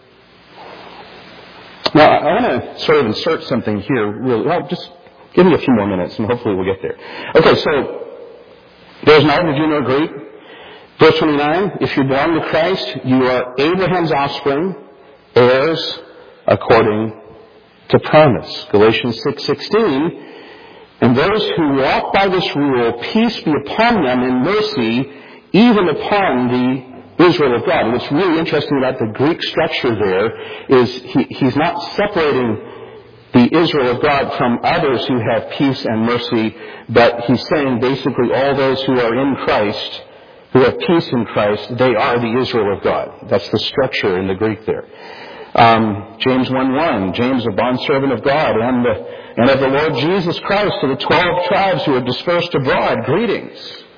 Now, I want to sort of insert something here. Really, well, just give me a few more minutes, and hopefully we'll get there. Okay, so there's neither Jew nor Greek. Verse twenty-nine, if you belong to Christ, you are Abraham's offspring, heirs according to promise. Galatians six sixteen, and those who walk by this rule, peace be upon them and mercy, even upon the Israel of God. And what's really interesting about the Greek structure there is he, he's not separating the Israel of God from others who have peace and mercy, but he's saying basically all those who are in Christ, who have peace in Christ, they are the Israel of God. That's the structure in the Greek there. Um, James one one, James, a bondservant of God and, the, and of the Lord Jesus Christ, to the twelve tribes who are dispersed abroad, greetings.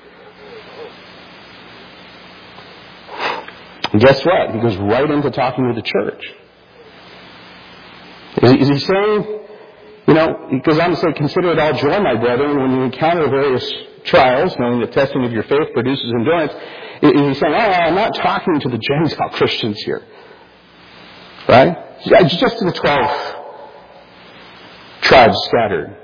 And guess what? He goes right into talking to the church. Is he, is he saying, you know, he goes on to say, consider it all joy, my brethren, when you encounter various trials, knowing the testing of your faith produces endurance. Is he saying, oh, I'm not talking to the Gentile Christians here. Right? It's just to the twelve tribes scattered.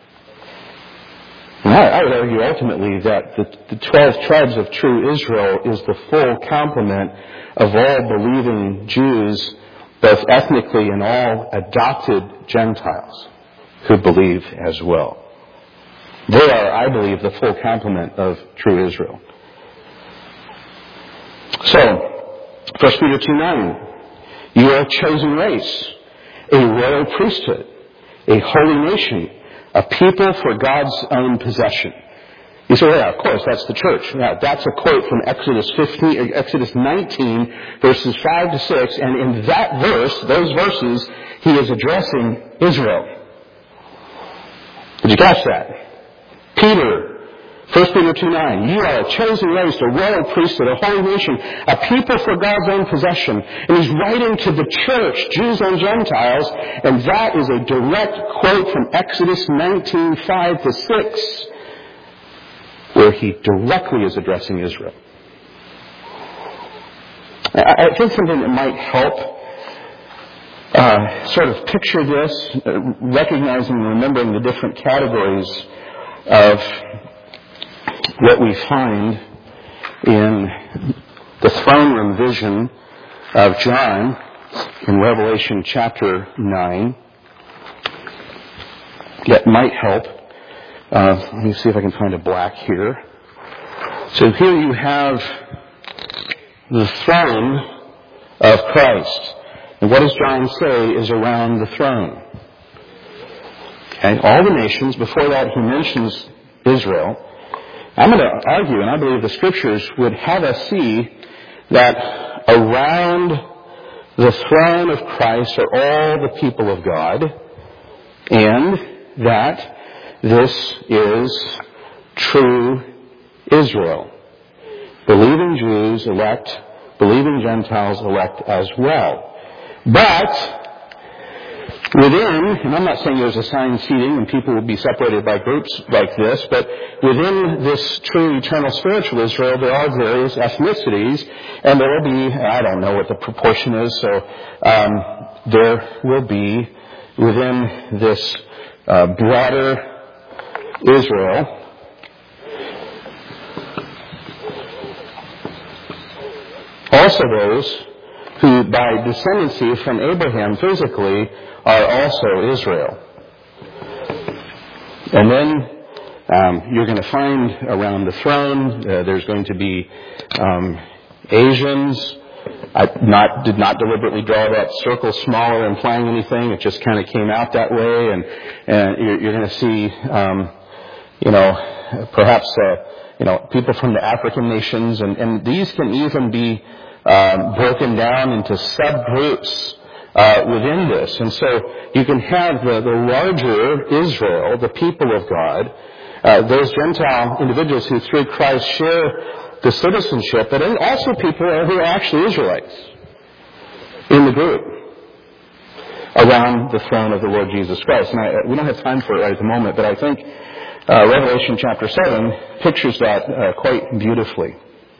And I, I would argue ultimately that the, the twelve tribes of true Israel is the full complement of all believing Jews, both ethnically and all adopted Gentiles who believe as well. They are, I believe, the full complement of true Israel. So, First Peter two nine. You are a chosen race, a royal priesthood, a holy nation, a people for God's own possession. You say, yeah, of course, that's the church. Now, that's a quote from Exodus fifteen, Exodus nineteen, verses five to six, and in that verse, those verses, he is addressing Israel. Did you catch that? Peter, First Peter two nine, you are a chosen race, a royal priesthood, a holy nation, a people for God's own possession. And he's writing to the church, Jews and Gentiles, and that is a direct quote from Exodus nineteen, five to six, where he directly is addressing Israel. I think something that might help uh, sort of picture this, uh, recognizing and remembering the different categories of what we find in the throne room vision of John in Revelation chapter nine that might help. Uh, let me see if I can find a black here. So here you have the throne of Christ. And what does John say is around the throne? Okay, all the nations. Before that, he mentions Israel. I'm going to argue, and I believe the Scriptures would have us see that around the throne of Christ are all the people of God, and that this is true Israel. Believing Jews elect, believing Gentiles elect as well. But within, and I'm not saying there's assigned seating and people will be separated by groups like this, but within this true eternal spiritual Israel, there are various ethnicities, and there will be, I don't know what the proportion is, so um, there will be within this uh, broader Israel also those who by descendancy from Abraham physically are also Israel. And then um, you're going to find around the throne, uh, there's going to be um, Asians. I not, did not deliberately draw that circle smaller implying anything. It just kind of came out that way. And, and you're, you're going to see, um, you know, perhaps, uh, you know, people from the African nations. And, and these can even be um, broken down into subgroups Uh, within this. And so you can have the, the larger Israel, the people of God, uh, those Gentile individuals who through Christ share the citizenship, but then also people who are actually Israelites in the group around the throne of the Lord Jesus Christ. And I, we don't have time for it right at the moment, but I think uh, Revelation chapter seven pictures that uh, quite beautifully.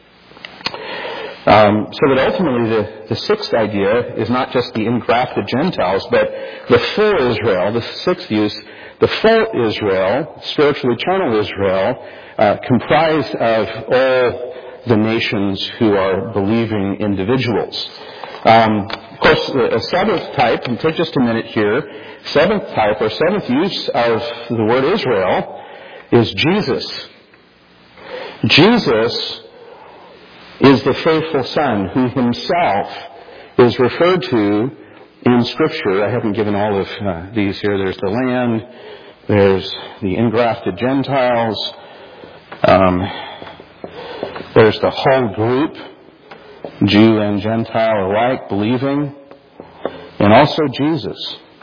Um, so that ultimately the, the sixth idea is not just the engrafted Gentiles, but the full Israel, the sixth use, the full Israel, spiritual eternal Israel, uh, comprised of all the nations who are believing individuals. Um, of course, a seventh type, and take just a minute here, seventh type or seventh use of the word Israel is Jesus. Jesus is the faithful Son who himself is referred to in Scripture. I haven't given all of uh, these here. There's the land, there's the engrafted Gentiles, um, there's the whole group, Jew and Gentile alike, believing, and also Jesus.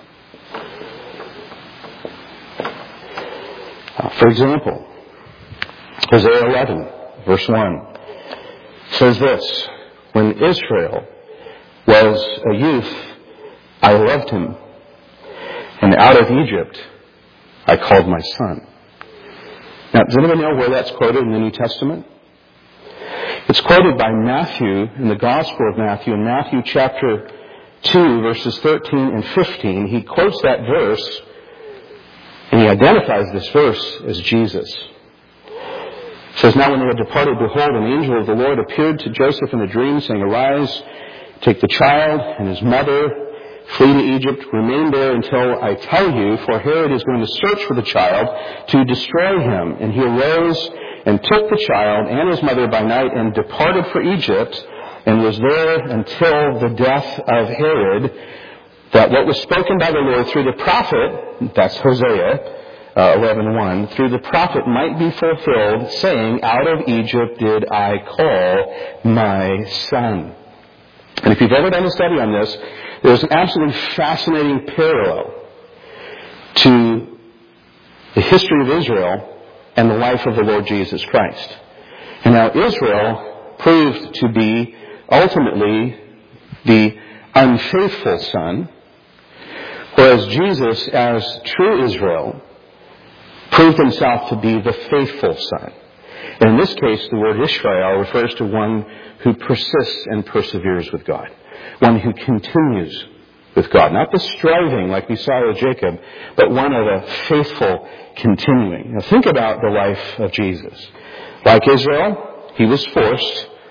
Uh, for example, Hosea eleven, verse one. Says this, when Israel was a youth, I loved him, and out of Egypt I called my son. Now, does anyone know where that's quoted in the New Testament? It's quoted by Matthew in the Gospel of Matthew, in Matthew chapter two, verses thirteen and fifteen. He quotes that verse, and he identifies this verse as Jesus. It says, now when they had departed, behold, an angel of the Lord appeared to Joseph in a dream, saying, arise, take the child and his mother, flee to Egypt, remain there until I tell you, for Herod is going to search for the child to destroy him. And he arose and took the child and his mother by night and departed for Egypt, and was there until the death of Herod, that what was spoken by the Lord through the prophet, that's Hosea, Uh, eleven one, through the prophet might be fulfilled, saying, out of Egypt did I call my son. And if you've ever done a study on this, there's an absolutely fascinating parallel to the history of Israel and the life of the Lord Jesus Christ. And now Israel proved to be ultimately the unfaithful son, whereas Jesus, as true Israel, proved himself to be the faithful son. And in this case, the word Israel refers to one who persists and perseveres with God. One who continues with God. Not the striving like we saw with Jacob, but one of a faithful continuing. Now think about the life of Jesus. Like Israel, he was forced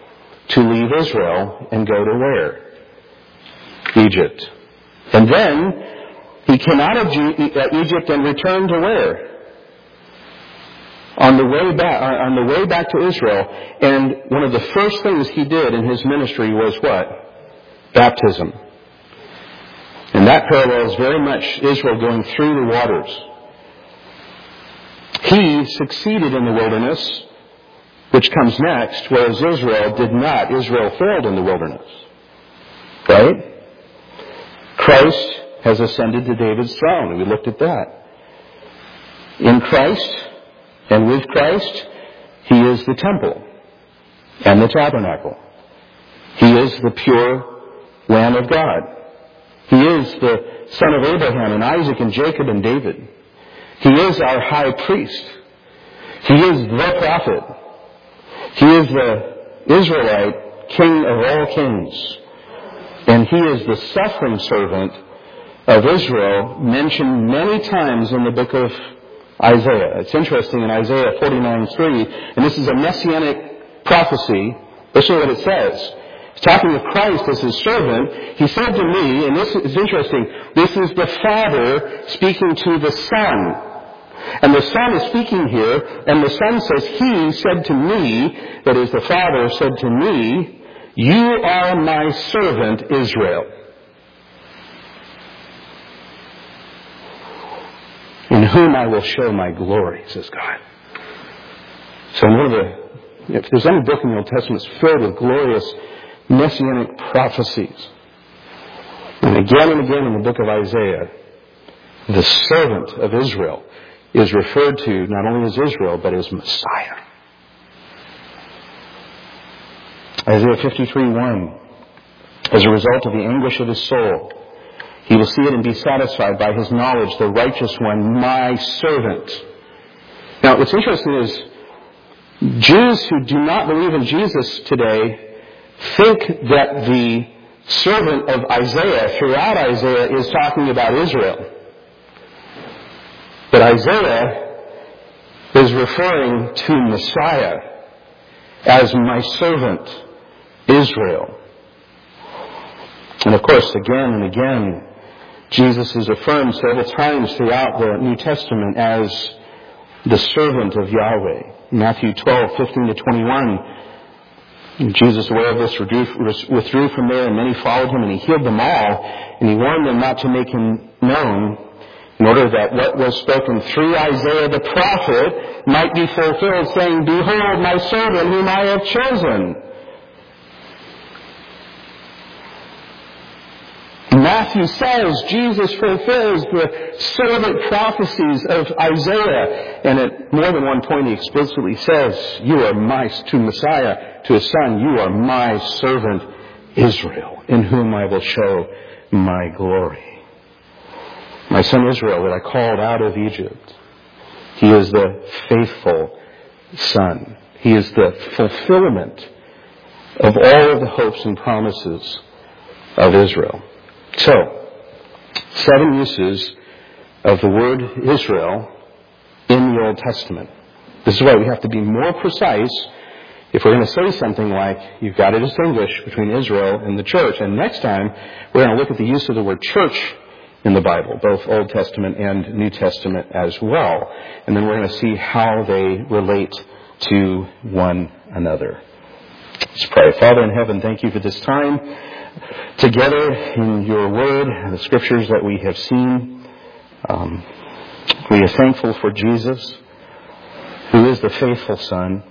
to leave Israel and go to where? Egypt. And then he came out of Egypt and returned to where? On the way back, on the way back to Israel. And one of the first things he did in his ministry was what? Baptism. And that parallels very much Israel going through the waters. He succeeded in the wilderness, which comes next, whereas Israel did not. Israel failed in the wilderness. Right? Christ has ascended to David's throne, and we looked at that. In Christ and with Christ, He is the temple and the tabernacle. He is the pure Lamb of God. He is the Son of Abraham and Isaac and Jacob and David. He is our high priest. He is the prophet. He is the Israelite King of all kings. And He is the suffering servant of Israel, mentioned many times in the book of Isaiah. It's interesting in Isaiah forty-nine three, and this is a messianic prophecy. Listen to what it says. He's talking of Christ as His servant. He said to me, and this is interesting, this is the Father speaking to the Son. And the Son is speaking here, and the Son says, He said to me, that is, the Father said to me, you are my servant Israel, in whom I will show my glory, says God. So one of the, if there's any book in the Old Testament that's filled with glorious messianic prophecies, and again and again in the book of Isaiah, the servant of Israel is referred to not only as Israel, but as Messiah. Isaiah fifty-three one, as a result of the anguish of his soul, he will see it and be satisfied by his knowledge, the righteous one, my servant. Now, what's interesting is Jews who do not believe in Jesus today think that the servant of Isaiah, throughout Isaiah, is talking about Israel. But Isaiah is referring to Messiah as my servant, Israel. And of course, again and again, Jesus is affirmed several times throughout the New Testament as the servant of Yahweh. Matthew twelve fifteen to twenty-one. Jesus, aware of this, withdrew from there, and many followed him, and he healed them all, and he warned them not to make him known, in order that what was spoken through Isaiah the prophet might be fulfilled, saying, behold, my servant whom I have chosen. Matthew says Jesus fulfills the servant prophecies of Isaiah. And at more than one point he explicitly says, you are my, to Messiah, to his son, you are my servant Israel, in whom I will show my glory. My son Israel that I called out of Egypt. He is the faithful son. He is the fulfillment of all of the hopes and promises of Israel. So, seven uses of the word Israel in the Old Testament. This is why we have to be more precise if we're going to say something like, you've got to distinguish between Israel and the church. And next time, we're going to look at the use of the word church in the Bible, both Old Testament and New Testament as well. And then we're going to see how they relate to one another. Let's pray. Father in heaven, thank you for this time together in your word and the scriptures that we have seen. Um, we are thankful for Jesus, who is the faithful Son,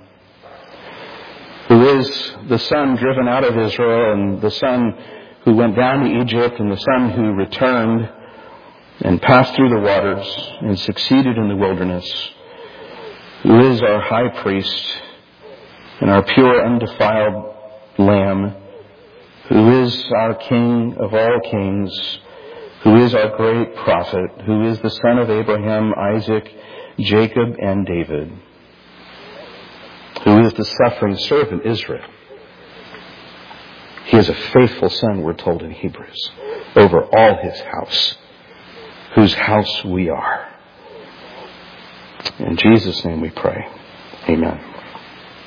who is the Son driven out of Israel, and the Son who went down to Egypt, and the Son who returned and passed through the waters and succeeded in the wilderness, who is our high priest and our pure, undefiled Lamb, who is our King of all kings, who is our great prophet, who is the son of Abraham, Isaac, Jacob, and David, who is the suffering servant Israel. He is a faithful son, we're told in Hebrews, over all his house, whose house we are. In Jesus' name we pray. Amen.